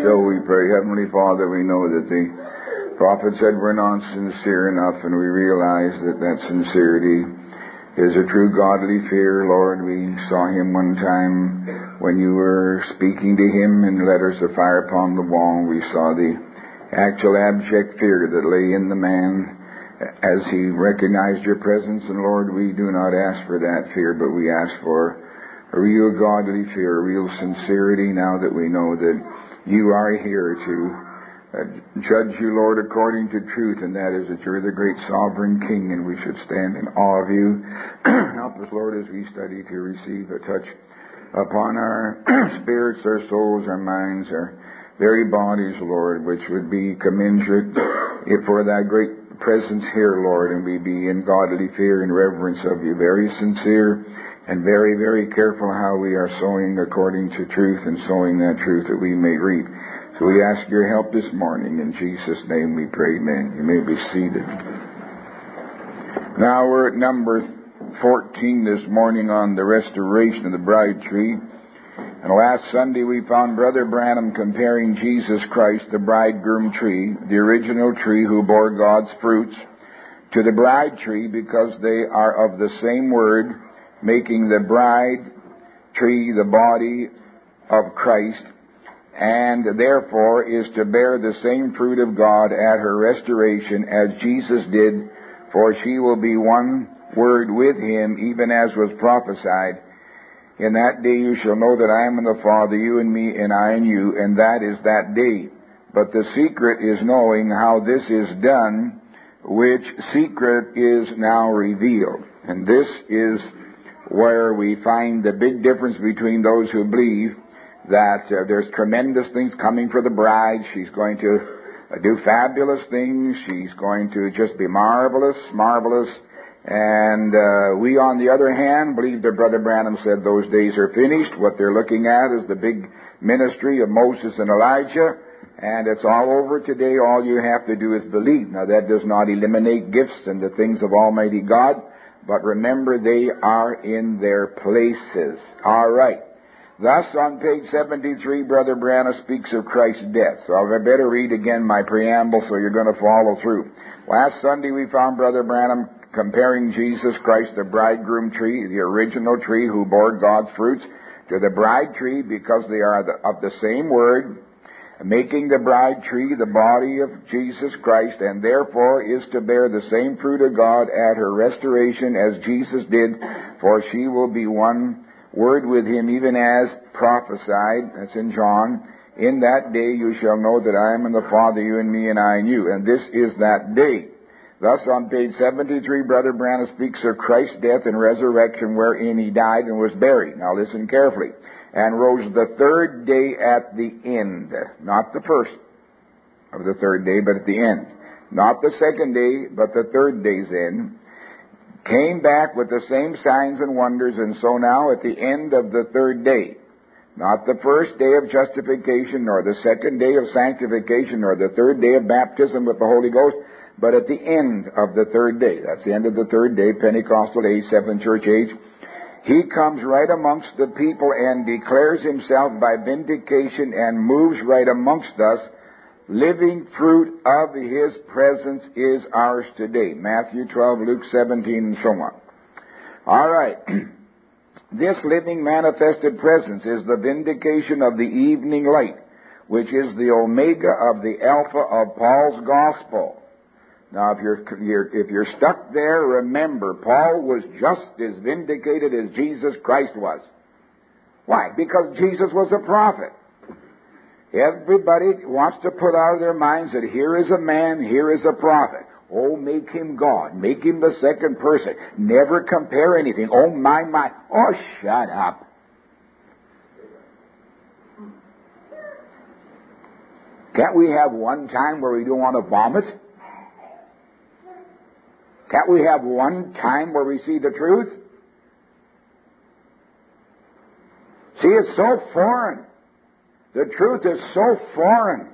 So we pray, Heavenly Father, we know that the prophet said we're not sincere enough, and we realize that that sincerity is a true godly fear. Lord, we saw him one time when you were speaking to him in letters of fire upon the wall. We saw the actual abject fear that lay in the man as he recognized your presence. And Lord, we do not ask for that fear, but we ask for a real godly fear, a real sincerity now that we know that you are here to judge you, Lord, according to truth, and that is that you're the great sovereign King, and we should stand in awe of you. Help us, Lord, as we study to receive a touch upon our spirits, our souls, our minds, our very bodies, Lord, which would be commensurate for thy great presence here, Lord, and we be in godly fear and reverence of you, very sincere and very, very careful how we are sowing according to truth and sowing that truth that we may reap. So we ask your help this morning. In Jesus' name we pray, amen. You may be seated. Now we're at number 14 this morning on the restoration of the bride tree. And last Sunday we found Brother Branham comparing Jesus Christ, the bridegroom tree, the original tree who bore God's fruits, to the bride tree because they are of the same word, making the bride tree the body of Christ, and therefore is to bear the same fruit of God at her restoration as Jesus did, for she will be one word with him, even as was prophesied. In that day you shall know that I am in the Father, you in me, and I in you, and that is that day. But the secret is knowing how this is done, which secret is now revealed. And this is where we find the big difference between those who believe that there's tremendous things coming for the bride. She's going to do fabulous things. She's going to just be marvelous. And we, on the other hand, believe that Brother Branham said those days are finished. What they're looking at is the big ministry of Moses and Elijah, and it's all over today. All you have to do is believe. Now, that does not eliminate gifts and the things of Almighty God, but remember, they are in their places. All right. Thus, on page 73, Brother Branham speaks of Christ's death. So I better read again my preamble so you're going to follow through. Last Sunday, we found Brother Branham comparing Jesus Christ, the bridegroom tree, the original tree who bore God's fruits, to the bride tree because they are of the same word, making the bride tree the body of Jesus Christ, and therefore is to bear the same fruit of God at her restoration as Jesus did, for she will be one word with him, even as prophesied. That's in John. In that day you shall know that I am in the Father, you in me, and I in you. And this is that day. Thus, on page 73, Brother Branham speaks of Christ's death and resurrection, wherein he died and was buried. Now listen carefully. And rose the third day at the end. Not the first of the third day, but at the end. Not the second day, but the third day's end. Came back with the same signs and wonders, and so now at the end of the third day. Not the first day of justification, nor the second day of sanctification, nor the third day of baptism with the Holy Ghost, but at the end of the third day. That's the end of the third day, Pentecostal age, seventh church age. He comes right amongst the people and declares himself by vindication and moves right amongst us. Living fruit of his presence is ours today. Matthew 12, Luke 17, and so on. All right. This living manifested presence is the vindication of the evening light, which is the omega of the alpha of Paul's gospel. Now, if you're stuck there, remember, Paul was just as vindicated as Jesus Christ was. Why? Because Jesus was a prophet. Everybody wants to put out of their minds that here is a man, here is a prophet. Oh, make him God. Make him the second person. Never compare anything. Oh, my. Oh, shut up. Can't we have one time where we don't want to vomit? Can't we have one time where we see the truth? See, it's so foreign. The truth is so foreign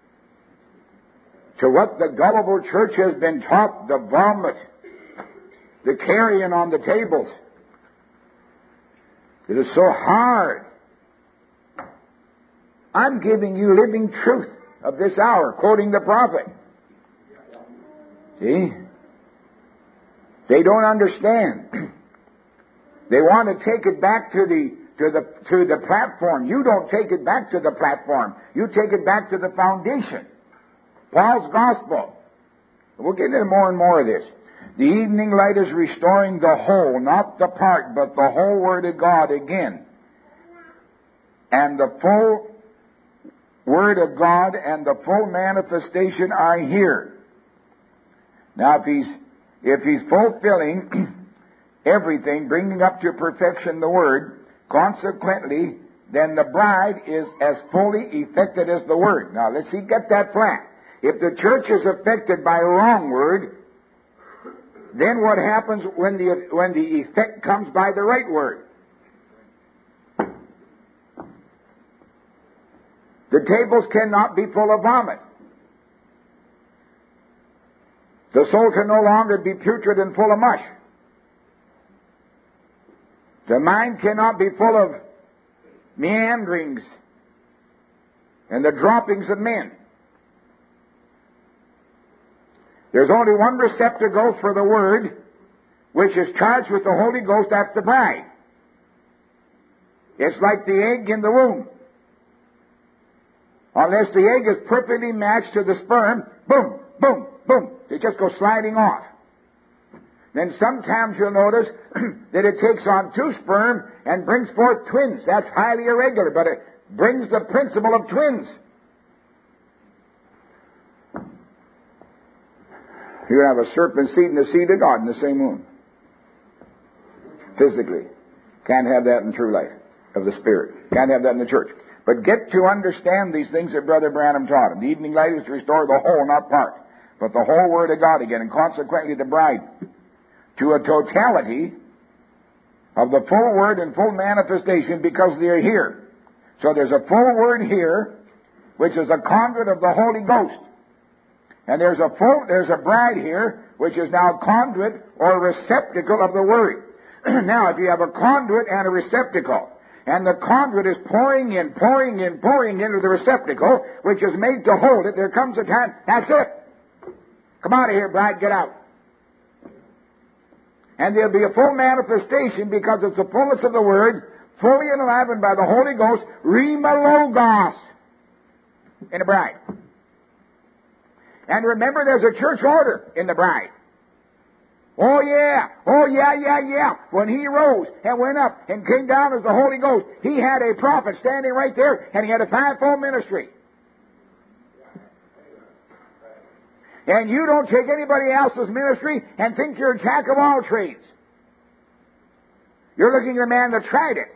to what the gullible church has been taught, the vomit, the carrion on the tables. It is so hard I'm giving you living truth of this hour, quoting the prophet. See? They don't understand. They want to take it back to the platform. You don't take it back to the platform. You take it back to the foundation. Paul's gospel. We'll get into more and more of this. The evening light is restoring the whole, not the part, but the whole Word of God again. And the full Word of God and the full manifestation are here. Now, if he's fulfilling everything, bringing up to perfection the Word, consequently, then the bride is as fully effected as the Word. Now, let's see, get that flat. If the church is affected by a wrong word, then what happens when the effect comes by the right word? The tables cannot be full of vomit. The soul can no longer be putrid and full of mush. The mind cannot be full of meanderings and the droppings of men. There's only one receptacle for the Word, which is charged with the Holy Ghost. That's the bride. It's like the egg in the womb. Unless the egg is perfectly matched to the sperm, boom, boom, boom, it just goes sliding off. Then sometimes you'll notice that it takes on two sperm and brings forth twins. That's highly irregular, but it brings the principle of twins. You have a serpent seed and the seed of God in the same womb. Physically. Can't have that in true life of the Spirit. Can't have that in the church. But get to understand these things that Brother Branham taught him. The evening light is to restore the whole, not part, but the whole Word of God again, and consequently the bride, to a totality of the full Word and full manifestation, because they are here. So there's a full Word here, which is a conduit of the Holy Ghost. And there's a bride here, which is now a conduit or a receptacle of the Word. Now, if you have a conduit and a receptacle, and the conduit is pouring in into the receptacle, which is made to hold it, there comes a time, that's it. Come out of here, bride, get out. And there'll be a full manifestation because it's the fullness of the Word, fully enlivened by the Holy Ghost, Rhema Logos, in the bride. And remember, there's a church order in the bride. Oh yeah. When he rose and went up and came down as the Holy Ghost, he had a prophet standing right there, and he had a fivefold ministry. And you don't take anybody else's ministry and think you're a jack of all trades. You're looking at a man that tried it.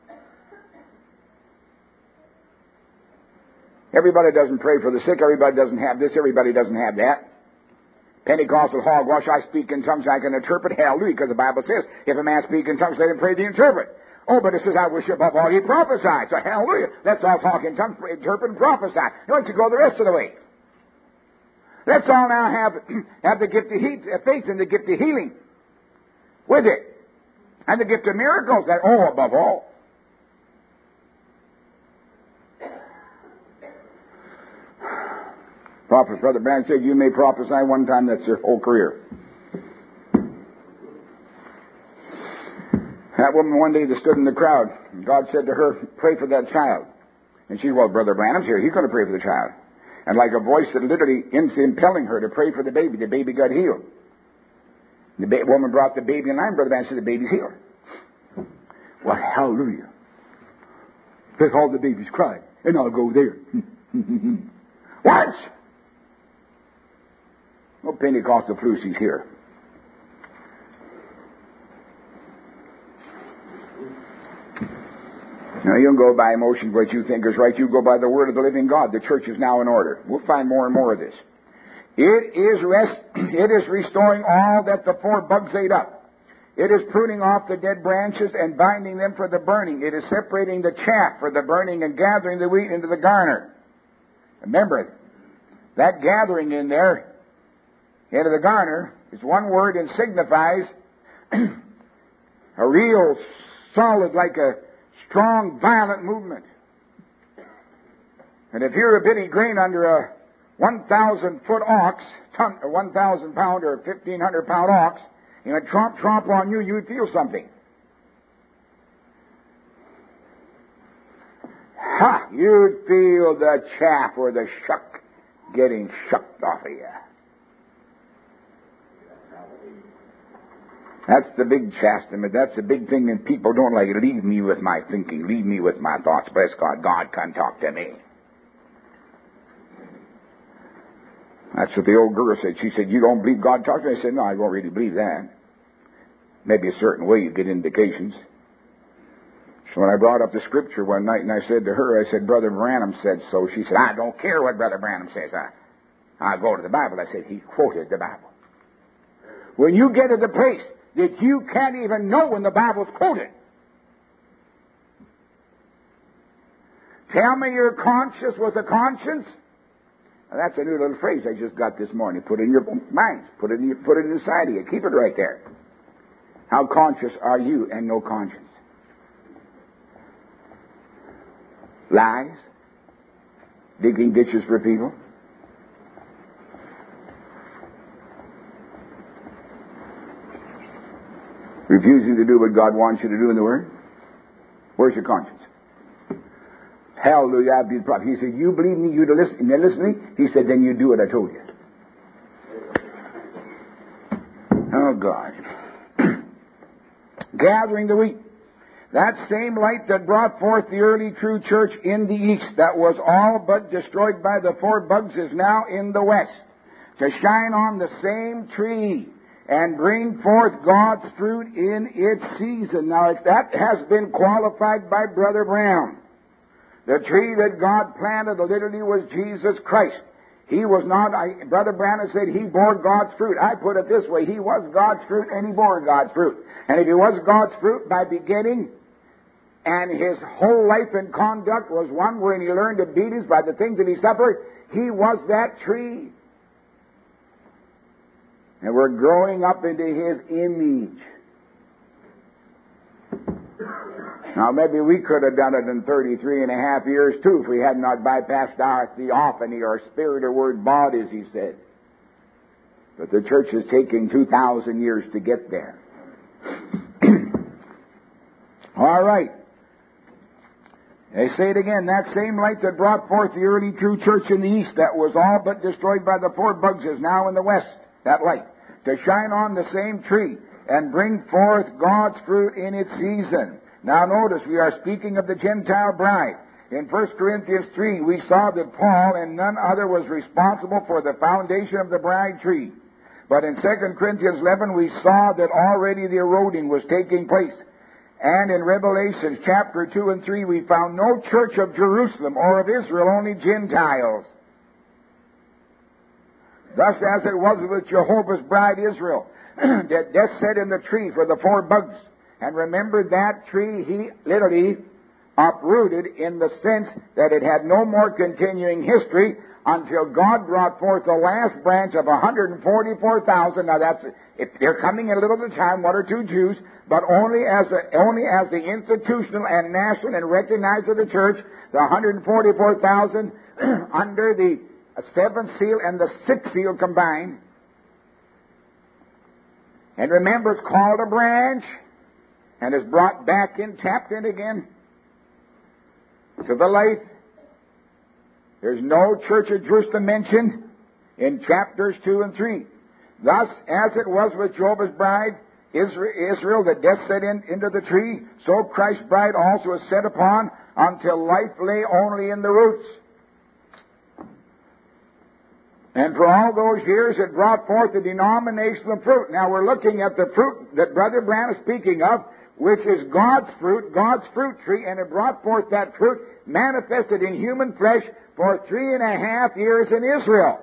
Everybody doesn't pray for the sick. Everybody doesn't have this. Everybody doesn't have that. Pentecostal hogwash, I speak in tongues, I can interpret. Hallelujah, because the Bible says, if a man speak in tongues, let him pray the interpret. Oh, but it says, I wish above all he prophesied. So hallelujah, let's all talk in tongues, interpret and prophesy. You want to go the rest of the way. Let's all now have the gift of faith and the gift of healing with it. And the gift of miracles, that, above all. Prophet Brother Branham said, you may prophesy one time, that's your whole career. That woman one day that stood in the crowd, God said to her, pray for that child. And she, well, Brother Branham's here, he's going to pray for the child. And like a voice that literally impelling her to pray for the baby got healed. The woman brought the baby in line, Brother Branham said, the baby's healed. Well, hallelujah. Let all the babies cry, and I'll go there. What? No Pentecostal Flusie's here. Now, you don't go by emotion what you think is right. You go by the Word of the living God. The church is now in order. We'll find more and more of this. It is restoring all that the four bugs ate up. It is pruning off the dead branches and binding them for the burning. It is separating the chaff for the burning and gathering the wheat into the garner. Remember, that gathering in there into the garner is one word and signifies a real solid, like a strong, violent movement. And if you're a bitty grain under a 1,000-foot ox, 1,000-pound or 1,500-pound ox, and a tromp on you, you'd feel something. Ha! You'd feel the chaff or the shuck getting shucked off of you. That's the big chastisement. That's the big thing that people don't like. Leave me with my thinking. Leave me with my thoughts. Bless God. God can talk to me. That's what the old girl said. She said, you don't believe God talks to me? I said, no, I don't really believe that. Maybe a certain way you get indications. So when I brought up the scripture one night and I said to her, I said, Brother Branham said so. She said, I don't care what Brother Branham says. I'll go to the Bible. I said, he quoted the Bible. When you get to the place that you can't even know when the Bible's quoted, tell me you're conscious with a conscience. Now, that's a new little phrase I just got this morning. Put it in your mind. Put it inside of you. Keep it right there. How conscious are you and no conscience? Lies? Digging ditches for people? Refusing to do what God wants you to do in the Word? Where's your conscience? Hallelujah, Abdi the prophet. He said, you believe me, you to listen, and then listen to me? He said, then you do what I told you. Oh, God. Gathering the wheat. That same light that brought forth the early true church in the east, that was all but destroyed by the 4 bugs, is now in the west, to shine on the same tree and bring forth God's fruit in its season. Now, that has been qualified by Brother Brown. The tree that God planted literally was Jesus Christ. He was not, Brother Branham said he bore God's fruit. I put it this way, he was God's fruit and he bore God's fruit. And if he was God's fruit by beginning, and his whole life and conduct was one wherein he learned obedience by the things that he suffered, he was that tree. And we're growing up into his image. Now, maybe we could have done it in 33 and a half years, too, if we had not bypassed our theophany, or spirit or word bought, as he said. But the church is taking 2,000 years to get there. All right. They say it again, that same light that brought forth the early true church in the east, that was all but destroyed by the 4 bugs, is now in the west, that light, to shine on the same tree and bring forth God's fruit in its season. Now notice, we are speaking of the Gentile bride. In 1 Corinthians 3, we saw that Paul and none other was responsible for the foundation of the bride tree. But in 2 Corinthians 11, we saw that already the eroding was taking place. And in Revelation chapter 2 and 3, we found no church of Jerusalem or of Israel, only Gentiles. Thus as it was with Jehovah's bride Israel, that death set in the tree for the 4 bugs. And remember, that tree he literally uprooted in the sense that it had no more continuing history until God brought forth the last branch of 144,000. Now they're coming in a little at a time, 1 or 2 Jews, but only as the institutional and national and recognized of the church, the 144,000 under the 7th seal and the 6th seal combined. And remember, it's called a branch, and is brought back in, tapped in again to the light. There's no church of Jerusalem mentioned in chapters 2 and 3. Thus, as it was with Jehovah's bride, Israel, that death set into the tree, so Christ's bride also is set upon until life lay only in the roots. And for all those years it brought forth the denominational fruit. Now we're looking at the fruit that Brother Branham is speaking of, which is God's fruit tree, and it brought forth that fruit manifested in human flesh for 3.5 years in Israel.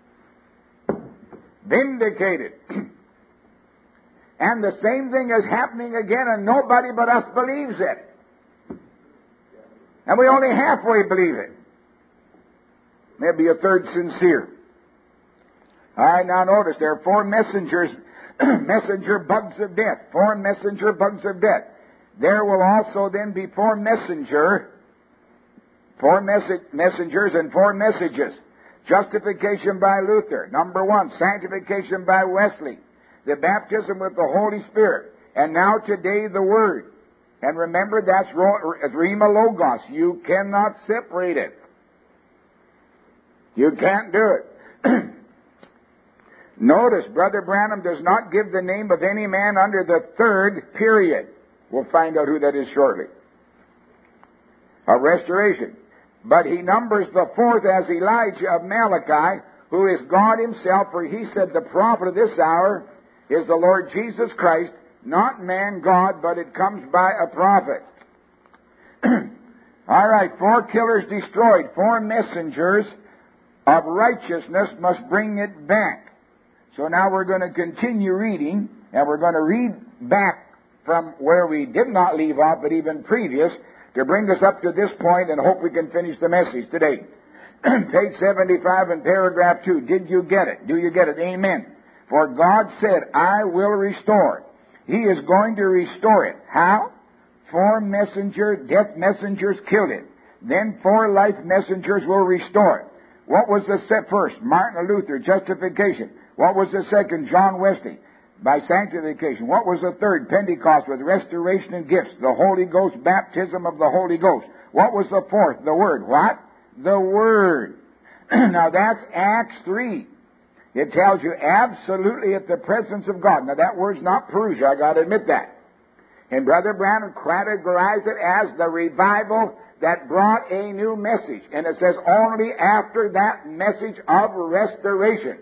Vindicated. And the same thing is happening again, and nobody but us believes it. And we only halfway believe it. Maybe a third sincere. All right, now notice, there are 4 messengers, messenger bugs of death. 4 messenger bugs of death. There will also then be 4 messenger 4 messengers and 4 messages. Justification by Luther. Number 1, sanctification by Wesley. The baptism with the Holy Spirit. And now today the Word. And remember, that's Rhema Logos. You cannot separate it. You can't do it. Notice, Brother Branham does not give the name of any man under the 3rd period. We'll find out who that is shortly. A restoration. But he numbers the 4th as Elijah of Malachi, who is God himself, for he said the prophet of this hour is the Lord Jesus Christ, not man, God, but it comes by a prophet. All right, 4 killers destroyed. 4 messengers of righteousness must bring it back. So now we're going to continue reading, and we're going to read back from where we did not leave off, but even previous, to bring us up to this point and hope we can finish the message today. Page 75 in paragraph 2. Did you get it? Do you get it? Amen. For God said, I will restore. He is going to restore it. How? 4 death messengers killed it. Then 4 life messengers will restore it. What was the first? Martin Luther, justification. What was the second? John Wesley, by sanctification. What was the third? Pentecost, with restoration and gifts. The Holy Ghost, baptism of the Holy Ghost. What was the fourth? The Word. What? The Word. Now that's Acts 3. It tells you absolutely at the presence of God. Now that word's not Perusia, I got to admit that. And Brother Branham categorized it as the revival that brought a new message. And it says only after that message of restoration.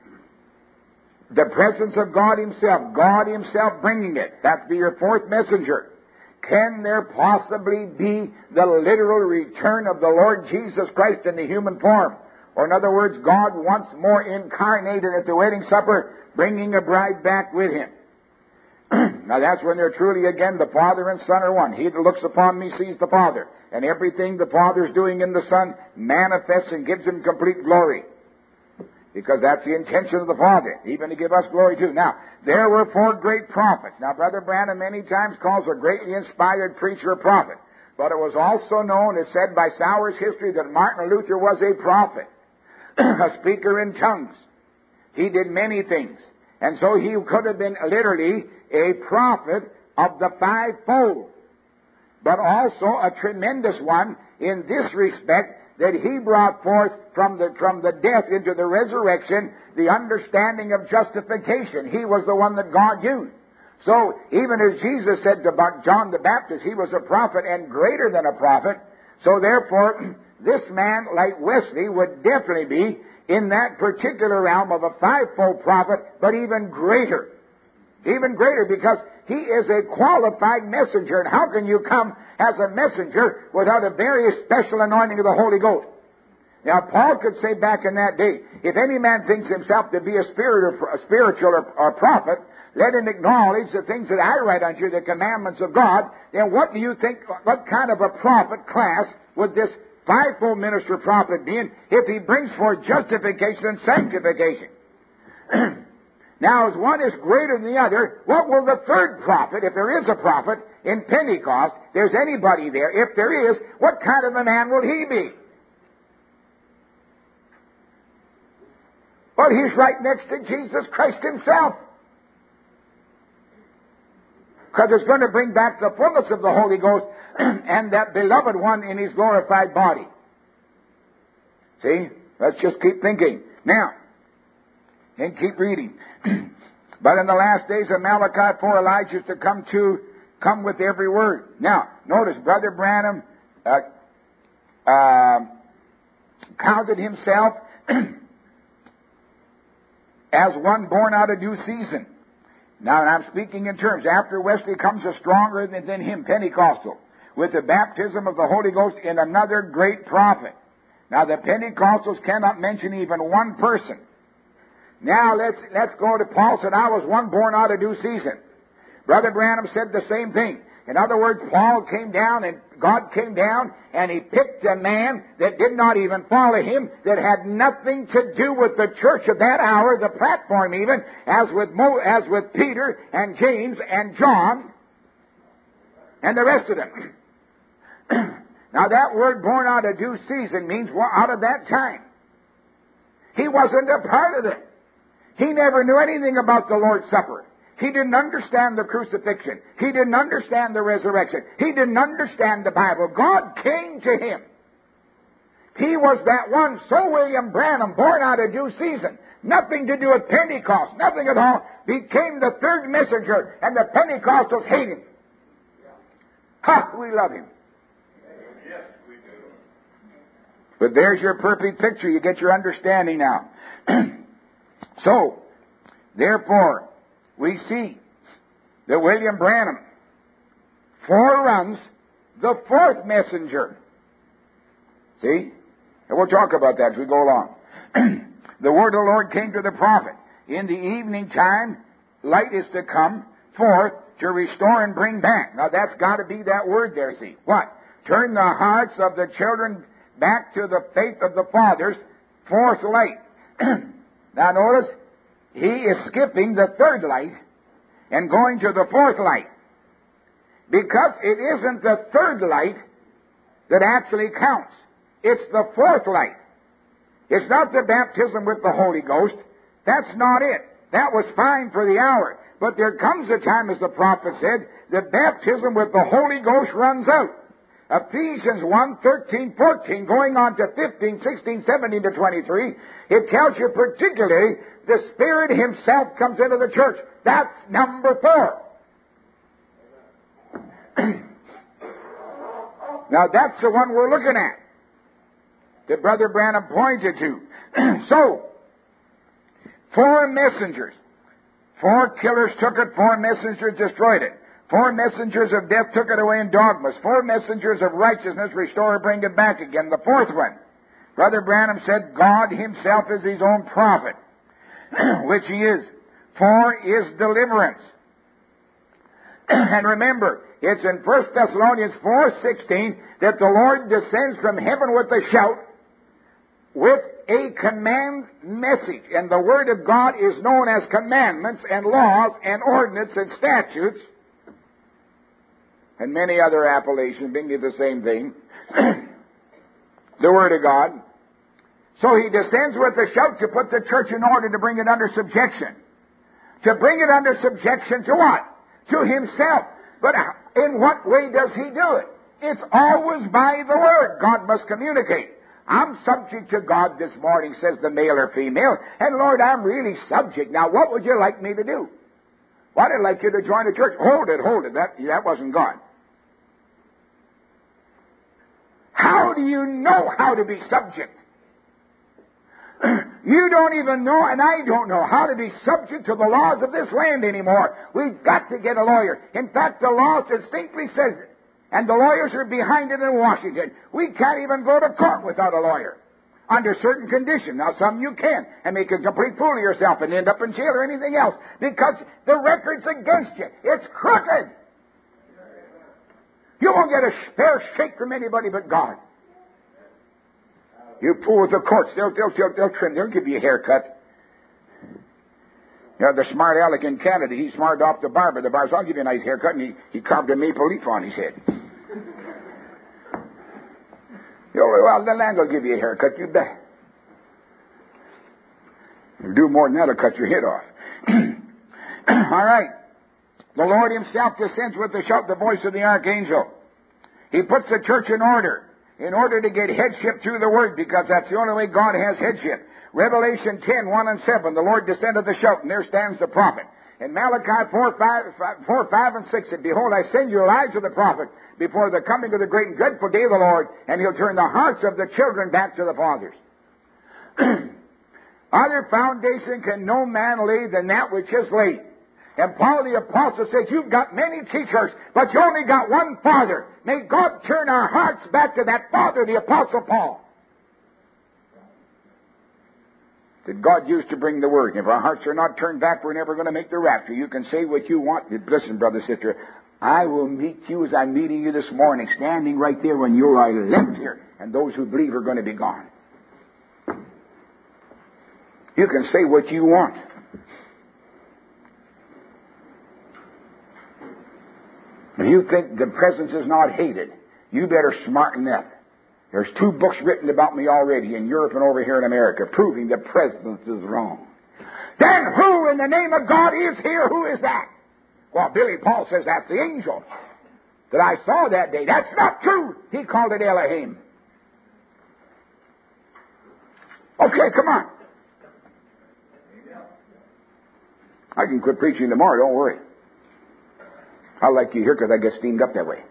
The presence of God Himself bringing it. That'd be your 4th messenger. Can there possibly be the literal return of the Lord Jesus Christ in the human form? Or in other words, God once more incarnated at the wedding supper, bringing a bride back with Him. Now that's when they're truly again the Father and Son are one. He that looks upon me sees the Father. And everything the Father is doing in the Son manifests and gives Him complete glory. Because that's the intention of the Father, even to give us glory too. Now, there were 4 great prophets. Now, Brother Branham many times calls a greatly inspired preacher a prophet. But it was also known, it's said by Sauer's history, that Martin Luther was a prophet, a speaker in tongues. He did many things. And so he could have been literally a prophet of the 5-fold. But also a tremendous one in this respect, that he brought forth from the death into the resurrection the understanding of justification. He was the one that God used. So even as Jesus said to John the Baptist, he was a prophet and greater than a prophet. So therefore, this man, like Wesley, would definitely be in that particular realm of a 5-fold prophet, but even greater. Even greater, because he is a qualified messenger. And how can you come as a messenger without a very special anointing of the Holy Ghost? Now, Paul could say back in that day, if any man thinks himself to be a spiritual or prophet, let him acknowledge the things that I write unto you, the commandments of God. Then what do you think, what kind of a prophet class would this 5-fold minister prophet be in if he brings forth justification and sanctification? Now, as one is greater than the other, what will the 3rd prophet, if there is a prophet, in Pentecost, there's anybody there, if there is, what kind of a man will he be? Well, he's right next to Jesus Christ Himself. Because it's going to bring back the fullness of the Holy Ghost and that beloved one in His glorified body. See? Let's just keep thinking. Now, and keep reading. But in the last days of Malachi 4, Elijah is to come with every word. Now, notice, Brother Branham counted himself as one born out of due season. Now, and I'm speaking in terms. After Wesley comes a stronger than him, Pentecostal, with the baptism of the Holy Ghost in another great prophet. Now, the Pentecostals cannot mention even one person. Now, let's go to Paul said, I was one born out of due season. Brother Branham said the same thing. In other words, Paul came down and God came down and He picked a man that did not even follow Him, that had nothing to do with the church of that hour, the platform even, as with Peter and James and John and the rest of them. Now that word born out of due season means out of that time. He wasn't a part of it. He never knew anything about the Lord's Supper. He didn't understand the crucifixion. He didn't understand the resurrection. He didn't understand the Bible. God came to him. He was that one, so William Branham, born out of due season, nothing to do with Pentecost, nothing at all, became the third messenger, and the Pentecostals hate him. Ha! We love him. Yes, we do. But there's your perfect picture. You get your understanding now. So, therefore, we see that William Branham foreruns the fourth messenger. See? And we'll talk about that as we go along. The word of the Lord came to the prophet. In the evening time, light is to come forth to restore and bring back. Now that's got to be that word there, see. What? Turn the hearts of the children back to the faith of the fathers. Fourth light. Now notice, he is skipping the third light and going to the fourth light. Because it isn't the third light that actually counts. It's the fourth light. It's not the baptism with the Holy Ghost. That's not it. That was fine for the hour. But there comes a time, as the prophet said, that baptism with the Holy Ghost runs out. Ephesians 1, 13, 14, going on to 15, 16, 17 to 23, it tells you particularly the Spirit Himself comes into the church. That's number 4. Now that's the one we're looking at, that Brother Branham pointed to. So, 4 messengers. 4 killers took it, 4 messengers destroyed it. 4 messengers of death took it away in dogmas. 4 messengers of righteousness restore and bring it back again. The 4th one, Brother Branham said, God Himself is His own prophet, which He is. 4 is deliverance. And remember, it's in 1 Thessalonians 4:16 that the Lord descends from heaven with a shout, with a command message. And the Word of God is known as commandments and laws and ordinances and statutes, and many other appellations, being the same thing. The Word of God. So He descends with a shout to put the church in order, to bring it under subjection. To bring it under subjection to what? To Himself. But in what way does He do it? It's always by the Word. God must communicate. I'm subject to God this morning, says the male or female, and Lord, I'm really subject. Now, what would you like me to do? Well, I'd like you to join the church. Hold it. That wasn't God. How do you know how to be subject? You don't even know, and I don't know, how to be subject to the laws of this land anymore. We've got to get a lawyer. In fact, the law distinctly says it. And the lawyers are behind it in Washington. We can't even go to court without a lawyer, under certain conditions. Now, some you can, and make a complete fool of yourself and end up in jail or anything else, because the record's against you. It's crooked. You won't get a fair shake from anybody but God. You fool with the courts. They'll trim. They'll give you a haircut. You know, the smart aleck in Canada, he smarted off the barber. The barber said, I'll give you a nice haircut, and he carved a maple leaf on his head. Well, the land will give you a haircut, you bet. If you do more than that, it'll cut your head off. All right. The Lord Himself descends with the shout, the voice of the archangel. He puts the church in order to get headship through the Word, because that's the only way God has headship. Revelation 10, 1 and 7, the Lord descended the shout, and there stands the prophet. In Malachi 4, 5 and 6, behold, I send you Elijah the prophet before the coming of the great and dreadful day of the Lord, and He'll turn the hearts of the children back to the fathers. Other foundation can no man lay than that which is laid. And Paul the Apostle said, you've got many teachers, but you only got one Father. May God turn our hearts back to that Father, the Apostle Paul, that God used to bring the Word. If our hearts are not turned back, we're never going to make the rapture. You can say what you want. Listen, brother, sister, I will meet you as I'm meeting you this morning, standing right there when you are left here, and those who believe are going to be gone. You can say what you want. If you think the presence is not hated, You better smarten up. There's 2 books written about me already in Europe and over here in America proving the presence is wrong. Then who in the name of God is here? Who is that? Well, Billy Paul says that's the angel that I saw that day. That's not true. He called it Elohim. Okay, come on. I can quit preaching tomorrow, don't worry. I like you here because I get steamed up that way.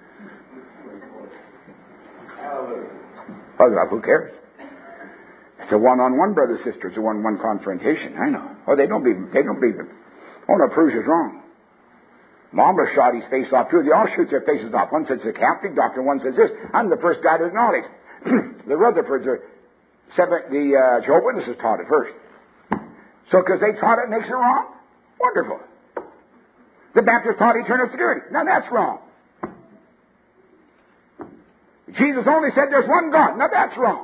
Well, who cares? It's a one-on-one, brother, sister. It's a one-on-one confrontation. I know. Oh, they don't believe it. Oh, no, proves it's wrong. Mama shot his face off too. They all shoot their faces off. One says the Catholic doctor, one says this. I'm the first guy to acknowledge. The Rutherfords are the Jehovah's Witnesses taught it first. So because they taught it makes it wrong? Wonderful. The Baptists taught eternal security. Now that's wrong. Jesus only said there's one God. Now that's wrong.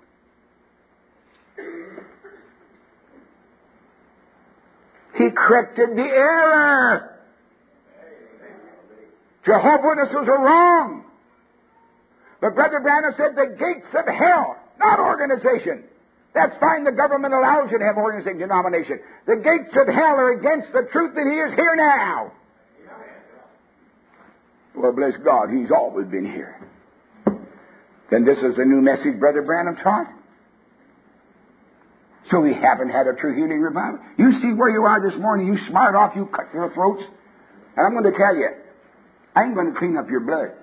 He corrected the error. Jehovah's Witnesses are wrong. But Brother Branham said the gates of hell, not organization. That's fine, the government allows you to have organization, denomination. The gates of hell are against the truth that He is here now. Well, bless God, He's always been here. Then this is the new message Brother Branham taught. So we haven't had a true healing revival. You see where you are this morning, you smart off, you cut your throats. And I'm going to tell you, I'm going to clean up your blood.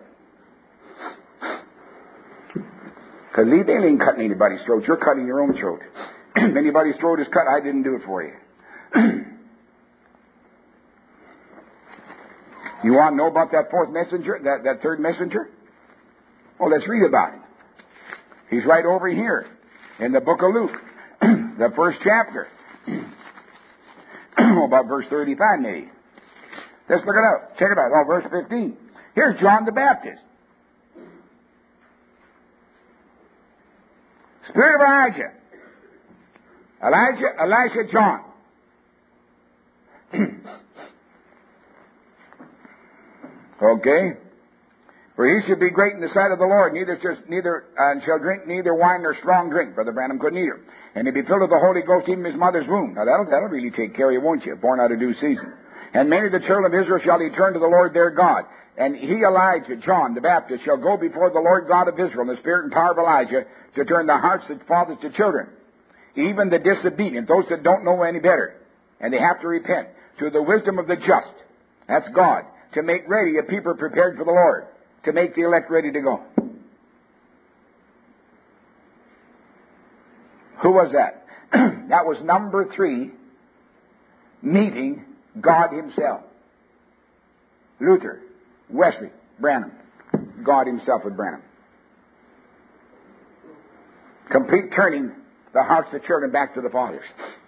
Because they ain't cutting anybody's throat. You're cutting your own throat. If anybody's throat is cut, I didn't do it for you. You want to know about that 4th messenger, that 3rd messenger? Oh, let's read about him. He's right over here in the book of Luke, the 1st chapter. About verse 35 maybe. Let's look it up. Check it out. Oh, verse 15. Here's John the Baptist. Spirit of Elijah, John. Okay. For he should be great in the sight of the Lord, shall drink neither wine nor strong drink. Brother Branham couldn't either. And he'll be filled with the Holy Ghost even in his mother's womb. Now that'll really take care of you, won't you? Born out of due season. And many of the children of Israel shall he turn to the Lord their God. And he, Elijah, John the Baptist, shall go before the Lord God of Israel in the spirit and power of Elijah to turn the hearts of fathers to children, even the disobedient, those that don't know any better, and they have to repent, to the wisdom of the just. That's God. To make ready a people prepared for the Lord. To make the elect ready to go. Who was that? That was number 3, meeting God Himself. Luther, Wesley, Branham. God Himself with Branham. Complete turning the hearts of children back to the fathers.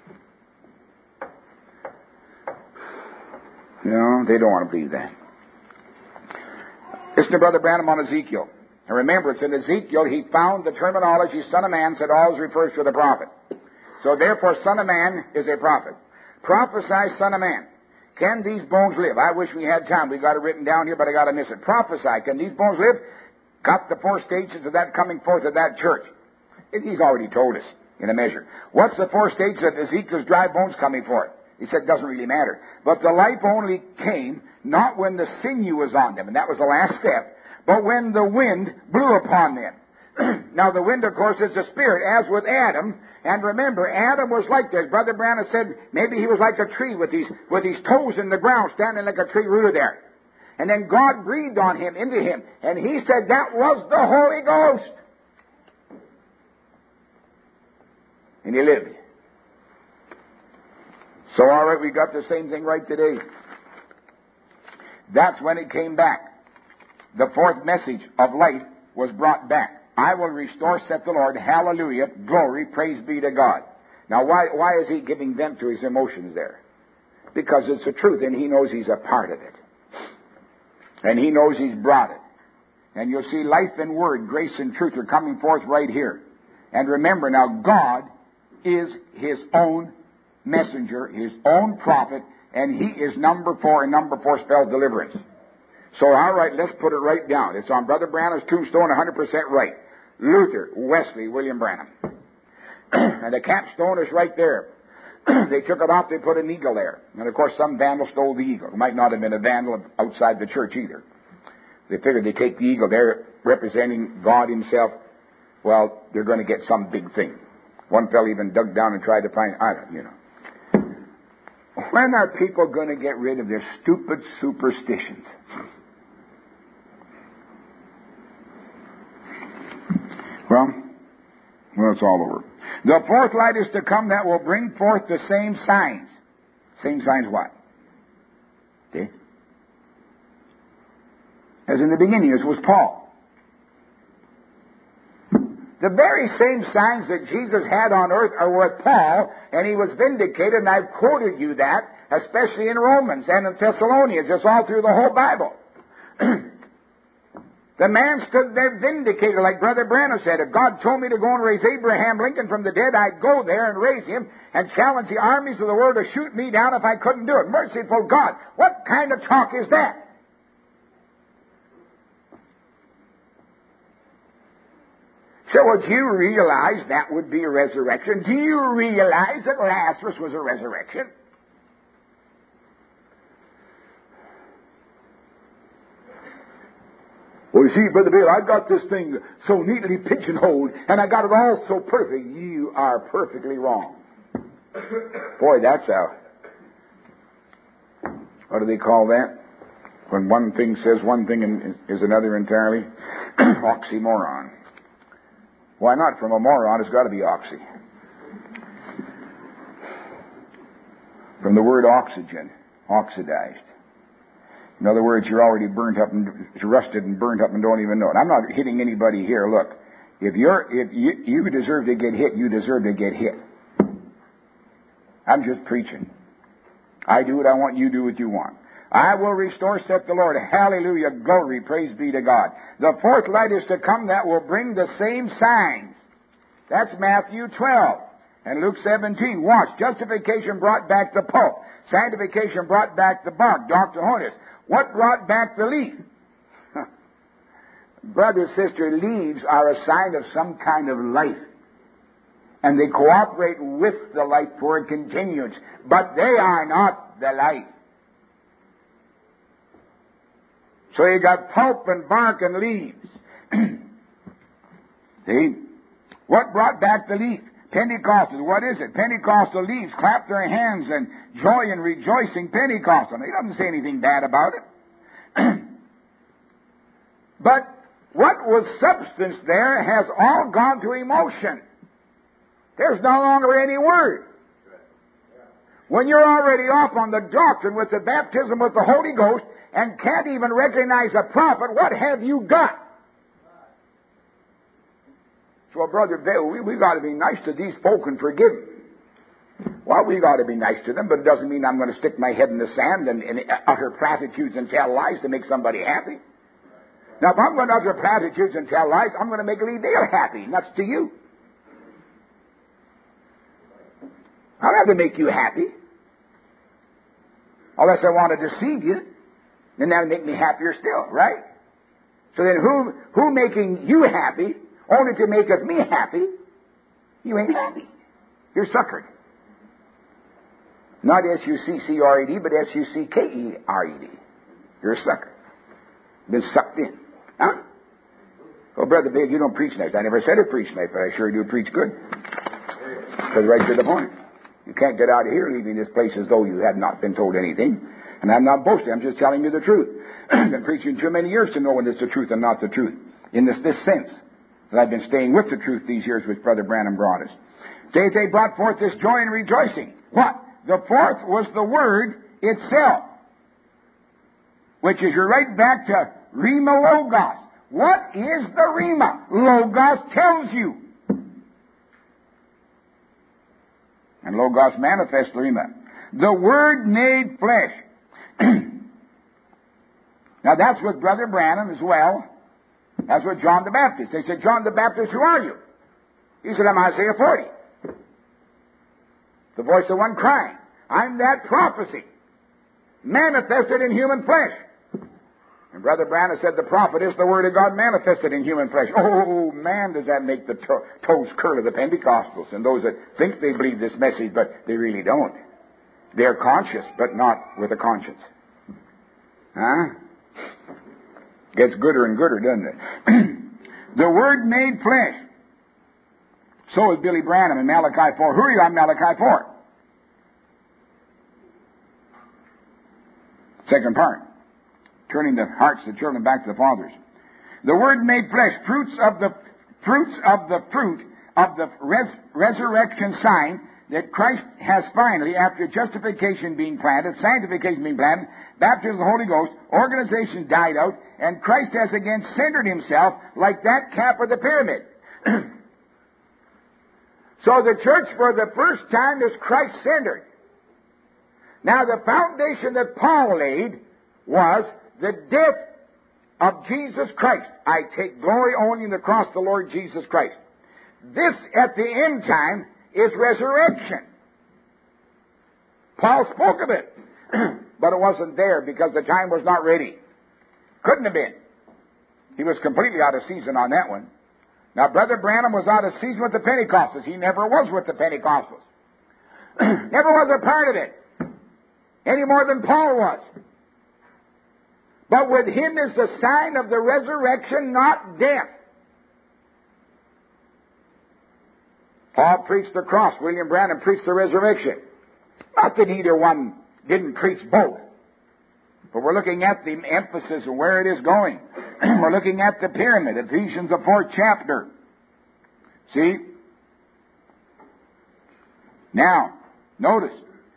No, they don't want to believe that. Listen to Brother Branham on Ezekiel. And remember, it's in Ezekiel he found the terminology Son of Man said always refers to the prophet. So therefore, Son of Man is a prophet. Prophesy, Son of Man. Can these bones live? I wish we had time. We got it written down here, but I got to miss it. Prophesy. Can these bones live? Got the 4 stages of that coming forth of that church. He's already told us in a measure. What's the 4 stages of Ezekiel's dry bones coming forth? He said it doesn't really matter. But the life only came not when the sinew was on them, and that was the last step, but when the wind blew upon them. Now the wind, of course, is the Spirit, as with Adam. And remember, Adam was like this. Brother Branham said maybe he was like a tree with his toes in the ground, standing like a tree rooted there. And then God breathed on him, into him, and he said that was the Holy Ghost. And he lived. So, all right, we got the same thing right today. That's when it came back. The 4th message of life was brought back. I will restore, saith the Lord. Hallelujah. Glory. Praise be to God. Now, why is he giving vent to his emotions there? Because it's the truth, and he knows he's a part of it. And he knows he's brought it. And you'll see life and word, grace and truth are coming forth right here. And remember now, God is His own messenger, His own prophet, and He is number 4, and number 4 spells deliverance. So, all right, let's put it right down. It's on Brother Branham's tombstone, 100% right. Luther, Wesley, William Branham. And the capstone is right there. They took it off, they put an eagle there. And, of course, some vandal stole the eagle. It might not have been a vandal outside the church either. They figured they take the eagle there, representing God himself. Well, they're going to get some big thing. One fellow even dug down and tried to find, When are people going to get rid of their stupid superstitions? Well, it's all over. The fourth light is to come that will bring forth the same signs. Same signs what? See? As in the beginning, as was Paul. The very same signs that Jesus had on earth are with Paul, and he was vindicated, and I've quoted you that, especially in Romans and in Thessalonians. It's all through the whole Bible. The man stood there vindicated, like Brother Branham said. If God told me to go and raise Abraham Lincoln from the dead, I'd go there and raise him and challenge the armies of the world to shoot me down if I couldn't do it. Merciful God, what kind of talk is that? So would you realize that would be a resurrection? Do you realize that Lazarus was a resurrection? Well, you see, Brother Bill, I've got this thing so neatly pigeonholed, and I got it all so perfect. You are perfectly wrong. Boy, that's what do they call that? When one thing says one thing and is another entirely? Oxymoron. Why not? From a moron, it's got to be oxy. From the word oxygen, oxidized. In other words, you're already burnt up and rusted and burnt up and don't even know it. I'm not hitting anybody here. Look, if you deserve to get hit, you deserve to get hit. I'm just preaching. I do what I want, you do what you want. I will restore, saith the Lord. Hallelujah, glory, praise be to God. The fourth light is to come that will bring the same signs. That's Matthew 12 and Luke 17. Watch, justification brought back the Pope. Sanctification brought back the bark, Dr. Honus. What brought back the leaf? Brother, sister, leaves are a sign of some kind of life. And they cooperate with the life for a continuance. But they are not the life. So you got pulp and bark and leaves. See? What brought back the leaf? Pentecostals. What is it? Pentecostal leaves clap their hands and joy and rejoicing Pentecostal. He doesn't say anything bad about it. But what was substance there has all gone to emotion. There's no longer any word. When you're already off on the doctrine with the baptism with the Holy Ghost and can't even recognize a prophet, what have you got? So, Brother Bill, we got to be nice to these folk and forgive them. Well, we got to be nice to them, but it doesn't mean I'm going to stick my head in the sand and utter platitudes and tell lies to make somebody happy. Now, if I'm going to utter platitudes and tell lies, I'm going to make Lee Dale happy, and that's to you. I don't have to make you happy. Unless I want to deceive you, then that'll make me happier still, right? So then who making you happy only to make us me happy? You ain't happy. You're suckered. Not S-U-C-C-R-E-D, but S-U-C-K-E-R-E-D. You're a sucker. Been sucked in. Huh? Oh, Brother Big, you don't preach nice. I never said I preach nice, but I sure do preach good. Because right to the point. You can't get out of here leaving this place as though you had not been told anything. And I'm not boasting. I'm just telling you the truth. I've been preaching too many years to know when it's the truth and not the truth. In this sense, that I've been staying with the truth these years which Brother Branham brought us. They brought forth this joy and rejoicing. What? The fourth was the Word itself. Which is you're right back to Rhema Logos. What is the Rhema? Logos tells you. And Logos manifests the Rhema. The Word made flesh. Now that's with Brother Branham as well. That's with John the Baptist. They said, John the Baptist, who are you? He said, I'm Isaiah 40. The voice of one crying. I'm that prophecy manifested in human flesh. And Brother Branham said the prophet is the Word of God manifested in human flesh. Oh, man, does that make the toes curl of the Pentecostals and those that think they believe this message, but they really don't. They're conscious, but not with a conscience. Huh? Gets gooder and gooder, doesn't it? The Word made flesh. So is Billy Branham in Malachi 4. Who are you on Malachi 4? Second part. Turning the hearts of the children back to the fathers. The Word made flesh, fruit of the resurrection sign that Christ has finally, after justification being planted, sanctification being planted, baptism of the Holy Ghost, organization died out, and Christ has again centered himself like that cap of the pyramid. So the church for the first time is Christ-centered. Now the foundation that Paul laid was the death of Jesus Christ. I take glory only in the cross of the Lord Jesus Christ. This, at the end time, is resurrection. Paul spoke of it, but it wasn't there because the time was not ready. Couldn't have been. He was completely out of season on that one. Now, Brother Branham was out of season with the Pentecostals. He never was with the Pentecostals. Never was a part of it, any more than Paul was. But with him is the sign of the resurrection, not death. Paul preached the cross. William Branham preached the resurrection. Not that either one didn't preach both. But we're looking at the emphasis and where it is going. We're looking at the pyramid, Ephesians, the 4th chapter. See? Now, notice.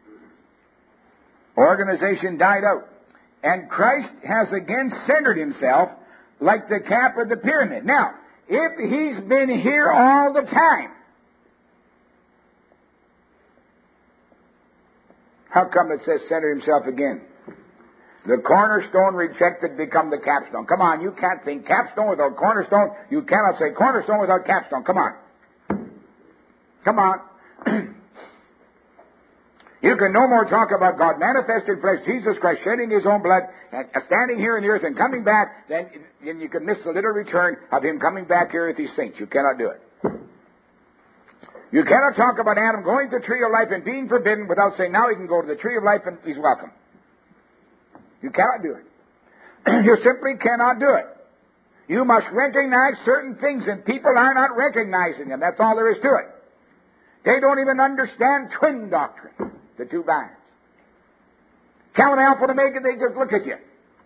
Organization died out. And Christ has again centered himself like the cap of the pyramid. Now, if he's been here all the time, how come it says center himself again? The cornerstone rejected become the capstone. Come on, you can't think capstone without cornerstone. You cannot say cornerstone without capstone. Come on. Come on. You can no more talk about God manifested in flesh, Jesus Christ shedding his own blood, and standing here in the earth and coming back, then you can miss the little return of him coming back here with his saints. You cannot do it. You cannot talk about Adam going to the tree of life and being forbidden without saying now he can go to the tree of life and he's welcome. You cannot do it. You simply cannot do it. You must recognize certain things, and people are not recognizing them. That's all there is to it. They don't even understand twin doctrine, the two binds. Count Alpha and Omega, they just look at you.